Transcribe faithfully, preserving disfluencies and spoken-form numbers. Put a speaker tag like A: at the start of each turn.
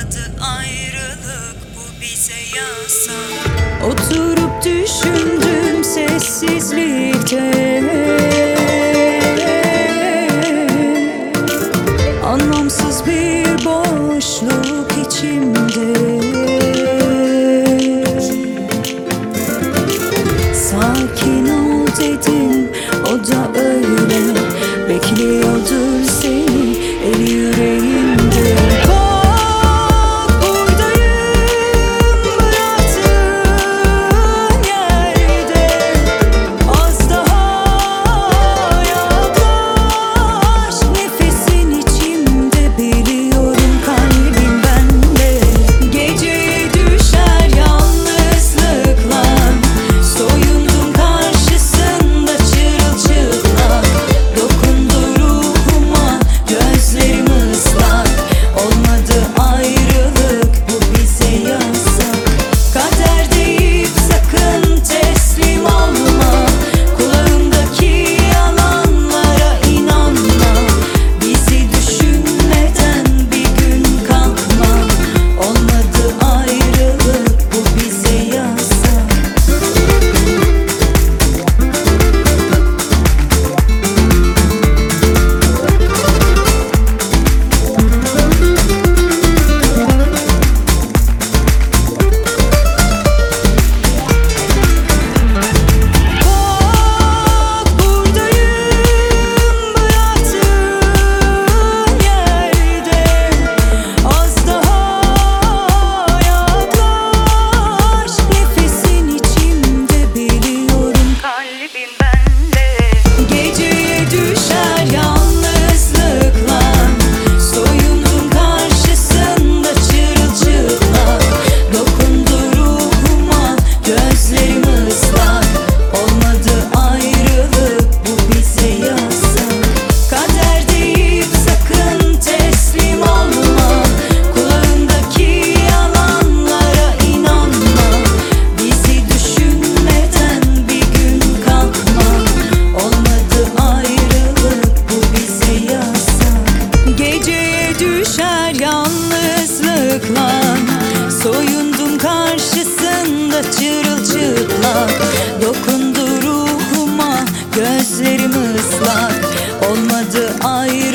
A: Olmadı ayrılık, bu bize yasak.
B: Oturup düşündüm sessizlikte, anlamsız bir boşluk içimde. Sakin ol dedim, o da öyle bekliyordur seni el yüreğimde. Bak buradayım, bıraktığın yerde. Az daha yaklaş, nefesin içimde, biliyorum kalbim bende. Geceye düşer yalnızlıkla, soyundum karşısında çırılçıplak. Dokundu ruhuma, gözlerim ıslak. Olmadı ayrılık, bu bize yasak. Kader deyip sakın teslim olma, kulağındaki yalanlara inanma. Bizi düşünmeden bir gün kalkma. Olmadı ayrılık, bu bize yasak. Bak buradayım, bıraktığın yerde. Az daha yaklaş, nefesin içimde, biliyorum kalbim bende. Geceye düşer yalnızlıkla, soyundum karşısında çırılçıplak. Dokundu ruhuma, gözlerim ıslak. Olmadı ayrılık, bu bize yasak. Kader deyip sakın teslim olma, kulağındaki yalanlara inanma. Bizi düşünmeden bir gün kalkma. Olmadı ayrılık, bu bize yasak. Geceye düşer yalnızlıkla, soyundum karşısında çırılçıplak. Dokundu ruhuma, gözlerim ıslak. Olmadı ayrılık.